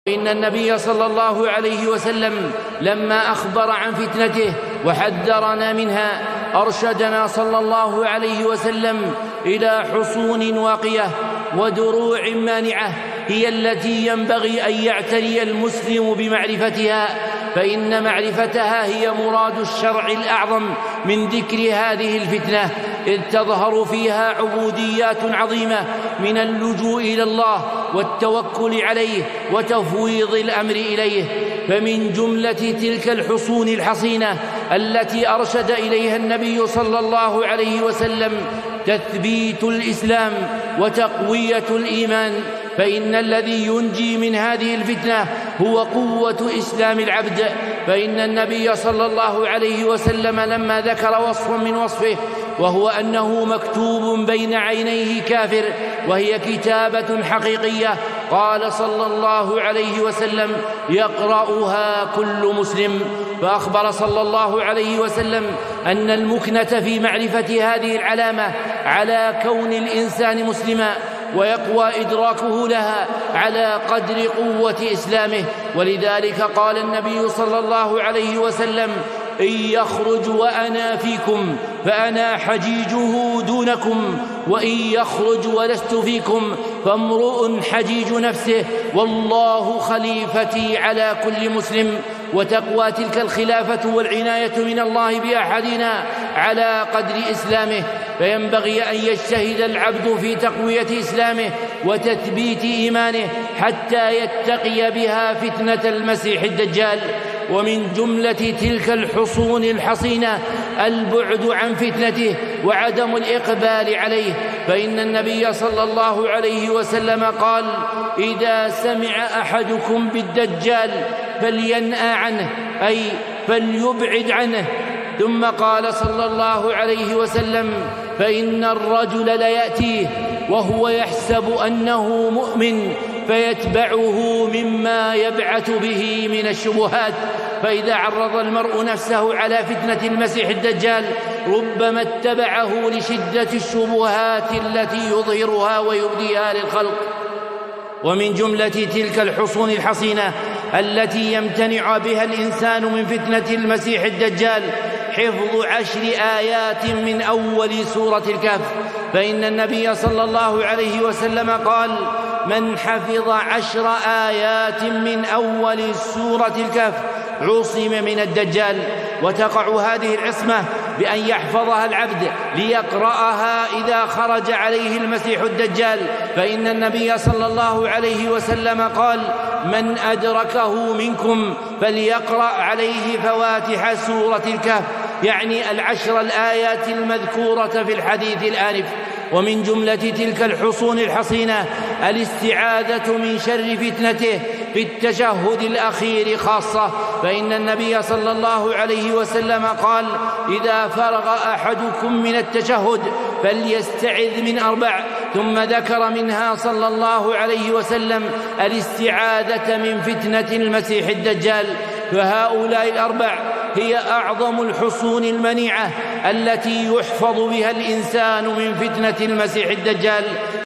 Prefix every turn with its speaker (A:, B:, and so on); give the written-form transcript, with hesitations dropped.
A: إن النبي صلى الله عليه وسلم لما أخبر عن فتنته وحذرنا منها أرشدنا صلى الله عليه وسلم إلى حصون واقية ودروع مانعة هي التي ينبغي أن يعتني المسلم بمعرفتها، فإن معرفتها هي مراد الشرع الأعظم من ذكر هذه الفتنة، إذ تظهر فيها عبوديات عظيمة من اللجوء إلى الله والتوكل عليه وتفويض الأمر إليه. فمن جملة تلك الحصون الحصينة التي أرشد إليها النبي صلى الله عليه وسلم تثبيت الإسلام وتقوية الإيمان، فإن الذي ينجي من هذه الفتنة هو قوة إسلام العبد. فإن النبي صلى الله عليه وسلم لما ذكر وصفا من وصفه وهو أنه مكتوب بين عينيه كافر، وهي كتابة حقيقية، قال صلى الله عليه وسلم: يقرأها كل مسلم. فأخبر صلى الله عليه وسلم أن المكنة في معرفة هذه العلامة على كون الإنسان مسلما، ويقوى إدراكه لها على قدر قوة إسلامه. ولذلك قال النبي صلى الله عليه وسلم: إن يخرج وأنا فيكم فأنا حجيجه دونكم، وإن يخرج ولست فيكم فامرؤ حجيج نفسه، والله خليفتي على كل مسلم. وتقوى تلك الخلافة والعناية من الله بأحدنا على قدر إسلامه، فينبغي أن يجتهد العبد في تقوية إسلامه وتثبيت إيمانه حتى يتقي بها فتنة المسيح الدجال. ومن جملة تلك الحصون الحصينة البعد عن فتنته وعدم الإقبال عليه، فإن النبي صلى الله عليه وسلم قال: إذا سمع أحدكم بالدجال فلينأى عنه، أي فليبعد عنه. ثم قال صلى الله عليه وسلم: فإن الرجل ليأتيه وهو يحسب أنه مؤمن فيتبعه مما يبعث به من الشبهات، فإذا عرض المرء نفسه على فتنة المسيح الدجال ربما اتبعه لشدة الشبهات التي يظهرها ويبديها للخلق. ومن جملة تلك الحصون الحصينة التي يمتنع بها الإنسان من فتنة المسيح الدجال حفظ 10 آيات من أول سورة الكهف، فإن النبي صلى الله عليه وسلم قال: من حفظ 10 آيات من أول سورة الكهف عصم من الدجال. وتقع هذه العصمة بأن يحفظها العبد ليقرأها إذا خرج عليه المسيح الدجال، فإن النبي صلى الله عليه وسلم قال: من أدركه منكم فليقرأ عليه فواتح سورة الكهف، يعني 10 الآيات المذكورة في الحديث الآنف. ومن جملة تلك الحصون الحصينة الاستعاذة من شر فتنته في التشهد الأخير خاصة، فإن النبي صلى الله عليه وسلم قال: إذا فرغ أحدكم من التشهد فليستعذ من 4، ثم ذكر منها صلى الله عليه وسلم الاستعاذة من فتنة المسيح الدجال. فهؤلاء 4 هي أعظم الحصون المنيعة التي يحفظ بها الإنسان من فتنة المسيح الدجال.